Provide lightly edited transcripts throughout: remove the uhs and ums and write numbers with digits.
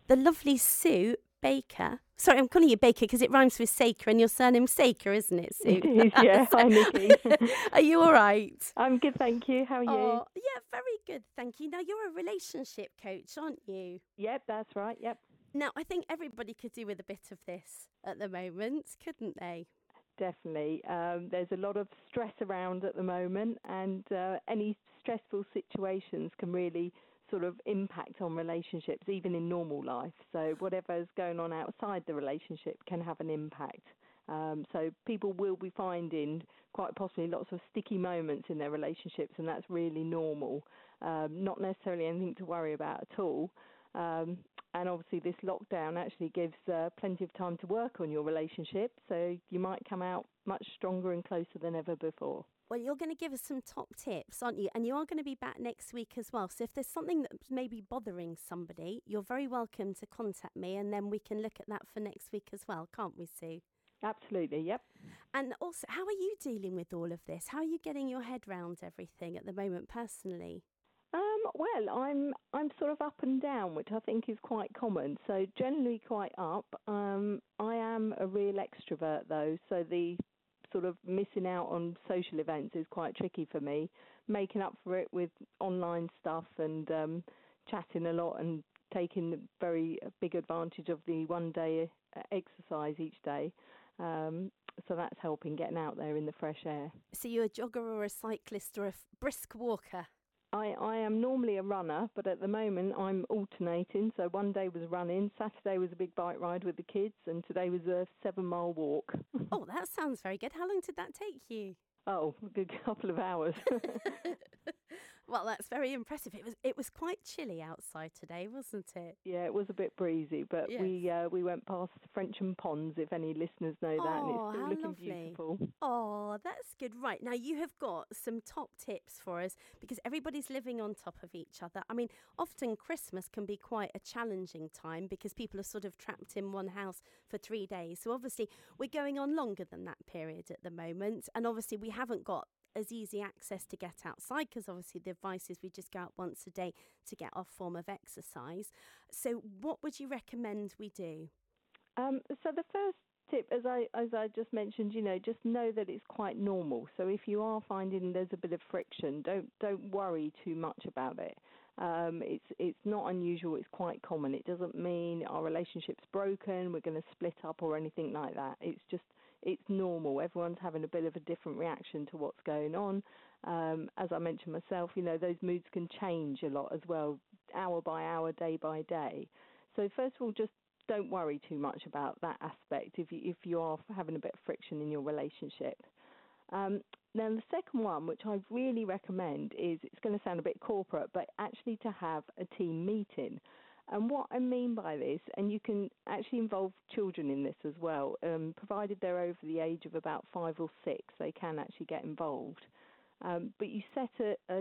the lovely Sue Baker. Sorry, I'm calling you Baker because it rhymes with Saker, and your surname's Saker, isn't it, Sue? It is, yeah. Hi, Nikki. Are you all right? I'm good, thank you. How are you? Oh, yeah, very good, thank you. Now, you're a relationship coach, aren't you? Yep, that's right, yep. Now, I think everybody could do with a bit of this at the moment, couldn't they? Definitely. There's a lot of stress around at the moment, and any stressful situations can really sort of impact on relationships, even in normal life. So whatever's going on outside the relationship can have an impact. So people will be finding quite possibly lots of sticky moments in their relationships, and that's really normal. Not necessarily anything to worry about at all. And obviously this lockdown actually gives plenty of time to work on your relationship, so you might come out much stronger and closer than ever before. Well, you're going to give us some top tips, aren't you? And you are going to be back next week as well. So if there's something that's maybe bothering somebody, you're very welcome to contact me, and then we can look at that for next week as well, can't we, Sue? Absolutely, yep. And also, how are you dealing with all of this? How are you getting your head round everything at the moment personally? Well, I'm sort of up and down, which I think is quite common. So generally quite up. I am a real extrovert though, so the sort of missing out on social events is quite tricky for me. Making up for it with online stuff and chatting a lot and taking very big advantage of the one day exercise each day. So that's helping getting out there in the fresh air. So you're a jogger or a cyclist or a brisk walker? I am normally a runner, but at the moment I'm alternating. So one day was running, Saturday was a big bike ride with the kids, and today was a 7-mile walk. Oh, that sounds very good. How long did that take you? Oh, a good couple of hours. Well, that's very impressive. It was quite chilly outside today, wasn't it? Yeah, it was a bit breezy, but Yes. we went past Frensham Ponds, if any listeners know that, and it's Oh, still how looking lovely. beautiful. Oh, that's good. Right. Now, you have got some top tips for us because everybody's living on top of each other. I mean, often Christmas can be quite a challenging time because people are sort of trapped in one house for 3 days. So obviously, we're going on longer than that period at the moment. And obviously, we haven't got as easy access to get outside because obviously the advice is we just go out once a day to get our form of exercise. So what would you recommend we do? So the first tip, as I just mentioned, just know that it's quite normal. So if you are finding there's a bit of friction, don't worry too much about it. It's not unusual. It's quite common. It doesn't mean our relationship's broken. We're going to split up or anything like that. It's normal. Everyone's having a bit of a different reaction to what's going on. As I mentioned myself, those moods can change a lot as well, hour by hour, day by day. So first of all, just don't worry too much about that aspect if you are having a bit of friction in your relationship. Then the second one, which I really recommend, is it's going to sound a bit corporate, but actually to have a team meeting. And what I mean by this, and you can actually involve children in this as well, provided they're over the age of about 5 or 6, they can actually get involved. But you set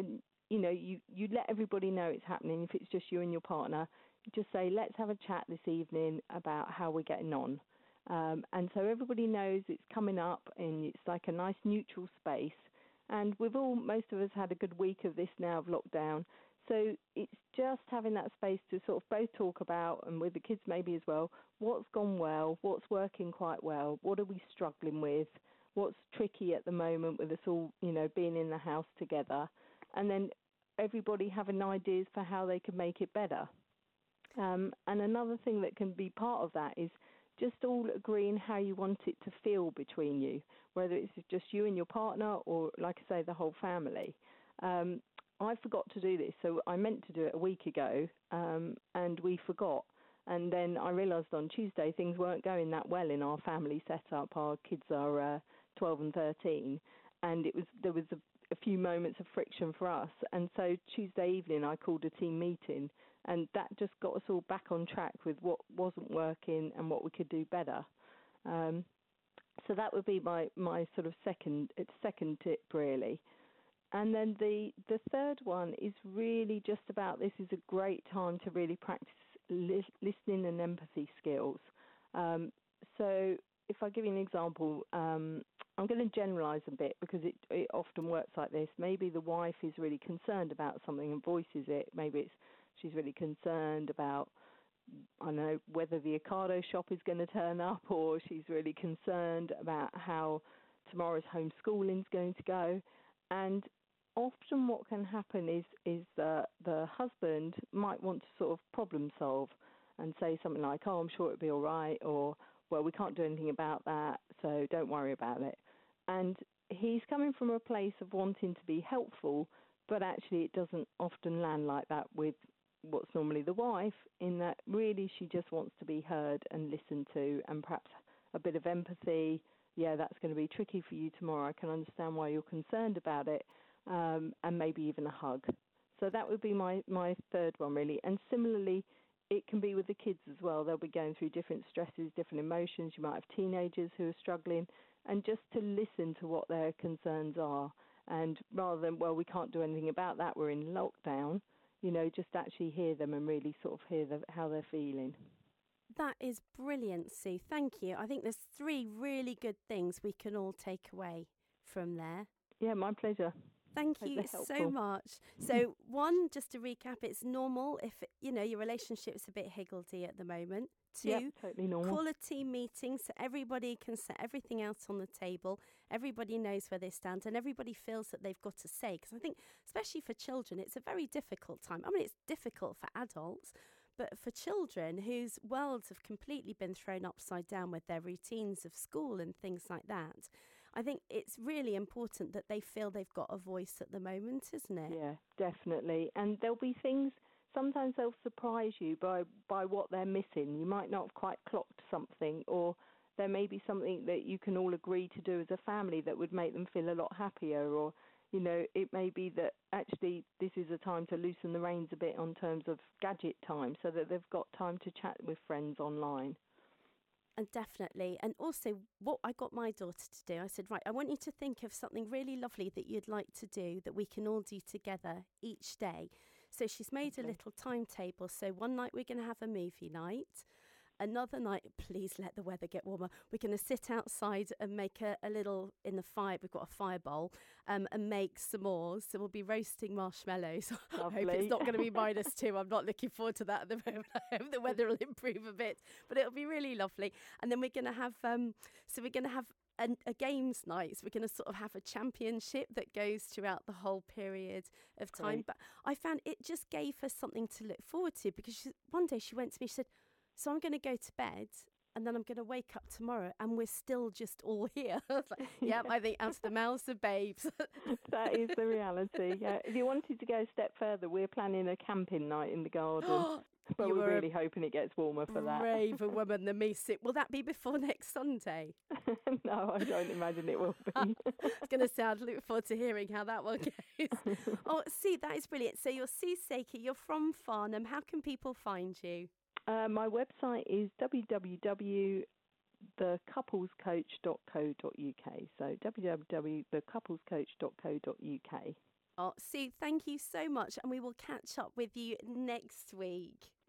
you let everybody know it's happening. If it's just you and your partner, just say, let's have a chat this evening about how we're getting on. And so everybody knows it's coming up and it's like a nice neutral space. And most of us had a good week of this now of lockdown. So it's just having that space to sort of both talk about, and with the kids maybe as well, what's gone well, what's working quite well, what are we struggling with, what's tricky at the moment with us all, being in the house together. And then everybody having ideas for how they can make it better. And another thing that can be part of that is just all agreeing how you want it to feel between you, whether it's just you and your partner or, like I say, the whole family. I forgot to do this, so I meant to do it a week ago, and we forgot. And then I realised on Tuesday things weren't going that well in our family setup. Our kids are 12 and 13, and there was a few moments of friction for us. And so Tuesday evening I called a team meeting, and that just got us all back on track with what wasn't working and what we could do better. So that would be my sort of second tip, really. And then the third one is really just about, this is a great time to really practice listening and empathy skills. So if I give you an example, I'm going to generalise a bit because it often works like this. Maybe the wife is really concerned about something and voices it. Maybe she's really concerned about I don't know, whether the Ocado shop is going to turn up, or she's really concerned about how tomorrow's homeschooling is going to go. And often what can happen is that the husband might want to sort of problem solve and say something like, oh, I'm sure it'll be all right, or, well, we can't do anything about that, so don't worry about it. And he's coming from a place of wanting to be helpful, but actually it doesn't often land like that with what's normally the wife, in that really she just wants to be heard and listened to, and perhaps a bit of empathy. Yeah, that's going to be tricky for you tomorrow. I can understand why you're concerned about it, and maybe even a hug. So that would be my third one, really. And similarly, it can be with the kids as well. They'll be going through different stresses, different emotions. You might have teenagers who are struggling, and just to listen to what their concerns are. And rather than, well, we can't do anything about that, we're in lockdown, just actually hear them and really sort of hear how they're feeling. That is brilliant, Sue. Thank you. I think there's 3 really good things we can all take away from there. Yeah, my pleasure. Thank you so much. So 1, just to recap, it's normal if, your relationship's a bit higgledy at the moment. 2, yep, totally normal. Call a team meeting so everybody can set everything else on the table. Everybody knows where they stand and everybody feels that they've got to say. Because I think, especially for children, it's a very difficult time. I mean, it's difficult for adults, but for children whose worlds have completely been thrown upside down with their routines of school and things like that, I think it's really important that they feel they've got a voice at the moment, isn't it? Yeah, definitely. And there'll be things, sometimes they'll surprise you by what they're missing. You might not have quite clocked something, or there may be something that you can all agree to do as a family that would make them feel a lot happier, or, it may be that actually this is a time to loosen the reins a bit on terms of gadget time so that they've got time to chat with friends online. And definitely. And also what I got my daughter to do, I said, right, I want you to think of something really lovely that you'd like to do that we can all do together each day. So she's made a little timetable. So one night we're going to have a movie night. Another night, please let the weather get warmer, we're going to sit outside and make a little, in the fire, we've got a fire bowl, and make s'mores. So we'll be roasting marshmallows. Lovely. I hope it's not going to be -2. I'm not looking forward to that at the moment. I hope the weather will improve a bit, but it'll be really lovely. And then we're going to have, a games night. So we're going to sort of have a championship that goes throughout the whole period of time. Great. But I found it just gave her something to look forward to, because one day she went to me, she said, so I'm going to go to bed and then I'm going to wake up tomorrow and we're still just all here. I was like, yeah, I think out of the mouths of babes. That is the reality. Yeah. If you wanted to go a step further, we're planning a camping night in the garden. But we're really hoping it gets warmer for that. Braver woman than me. Will that be before next Sunday? No, I don't imagine it will be. I was going to say, I'd look forward to hearing how that one goes. Oh, Sue, that is brilliant. So you're Sue Sakey, you're from Farnham. How can people find you? My website is www.thecouplescoach.co.uk. So www.thecouplescoach.co.uk. Oh, Sue, thank you so much. And we will catch up with you next week.